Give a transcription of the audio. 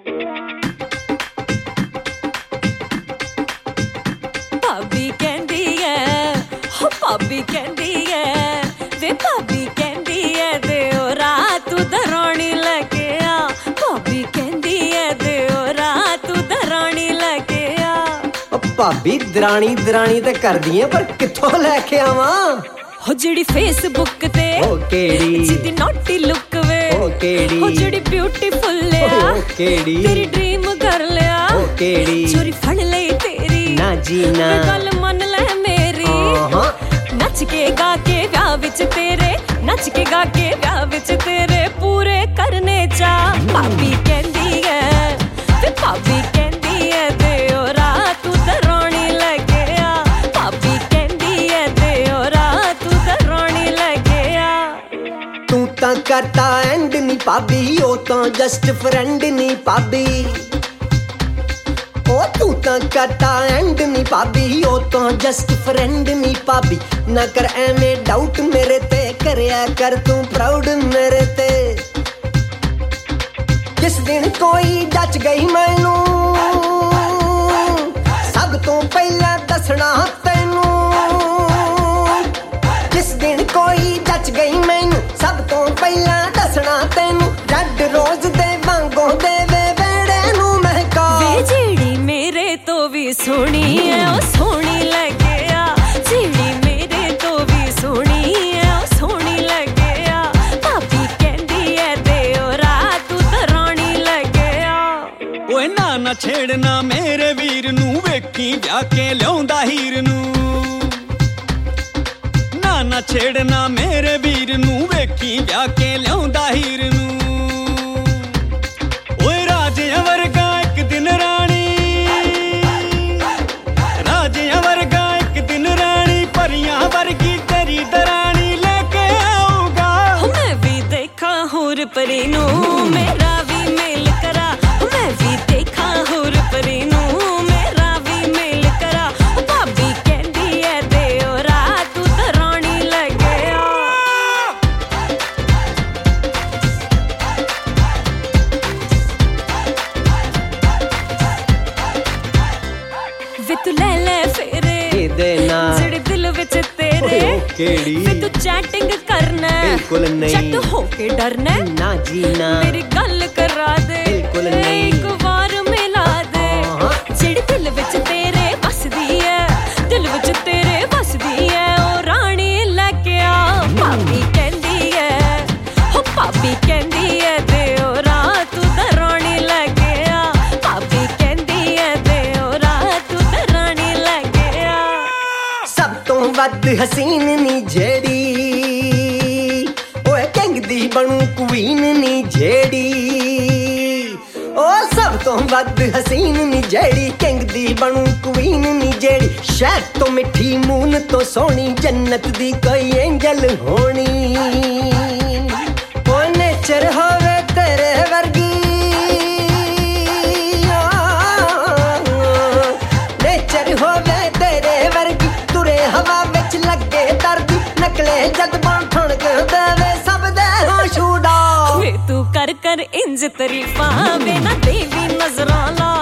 भाभी कहंदी है हो भाभी कहंदी है वे भाभी कहंदी है दे ओ रात दरानी लेके आ भाभी कहंदी है दे ओ रात दरानी लेके आ भाभी दरानी दरानी ते करदी है पर कित्थों लेके आवां हो जेड़ी फेसबुक ते ओ केड़ी जिदी नोटी लुक वे ओ केड़ी हो जेड़ी ब्यूटीफुल लिया ओ केड़ी तेरी ड्रीम कर लिया ओ केड़ी चोरी फड़ लई तेरी ना जी ना गल मन ले मेरी नच के गा के ब्याह विच तेरे नच के गा के ब्याह विच तेरे पूरे करने चा भाभी कहंदी है ते भाभी कहंदी है ते ओ रात दरानी लेके आ भाभी कहंदी है ते ओ रात दरानी लेके आ तू तां करता एंड नी भाभी ओ तां जस्ट फ्रेंड नी भाभी ओ तू तां करता एंड नी भाभी ओ तां जस्ट फ्रेंड नी भाभी ना कर एवें डाउट मेरे ते करया कर तू प्राउड मेरे ते जिस दिन कोई जच गई मैनू सब तो पहला दसना तैनू जिस दिन कोई जच गई मैनू सब तो पहला दसना तैनू रेड रोज दे वांगों देवे वेड़े नू महका वे जेड़ी मेरे तो भी सोहनी है ओ सोहनी लगे आ जेड़ी मेरे तो भी सोहनी है ओ सोहनी लगे आ भाभी कहंदी है दे ओ रात दरानी लगे आ ओए ना छेड़ना मेरे वीर नू वेखी ब्याह के लियाउंदा हीर नू ना छेड़ना मेरे वीर नू वेखी ब्याह के लियाउंदा हीर नू ओए राजियां वर्गा एक दिन रानी राजियां वर्गा एक दिन रानी परियां वर्गी तेरी दरानी लेके आऊंगा मैं भी देखा हुर परी नू मेरा भी मेल करा मैं भी देखा हुर परी नू मेरा भी मेल करा भाभी कहंदी है दे ओ रात दरानी लगे आ वे तू ले फेरे दे ना जेड़ी दिल विच तेरे केड़ी वे तू चैटिंग करना बिल्कुल नहीं चट होके डरना ना जी ना मेरी गल करा दे बिल्कुल नहीं एक बार मिला दे जेड़ी दिल विच तेरे बसदी है दिल विच तेरे बसदी है ओ रानी लेके आ भाभी कहंदी है हो भाभी कहंदी है दे ओ रात दरानी लेके आ भाभी कहंदी है दे ओ रात दरानी लेके आ सब तो वध हसीन नी जेड़ी ओए किंग दी बनू क्वीन नी जेड़ी ओ सब तो वध हसीन नी जेड़ी किंग दी बनू क्वीन नी जेड़ी शहर तो मिठी मून तो सोहनी जन्नत दी कोई एंजल होनी ओ नेचर होवे तेरे वर्गी नेचर होवे तेरे वर्गी तुरे हवा विच लगे दर्दी नकले जज्बां ठणक देवे सब दे होश उड़ा वे तू कर कर इंज तरीफा वे ना देवी नजरां ला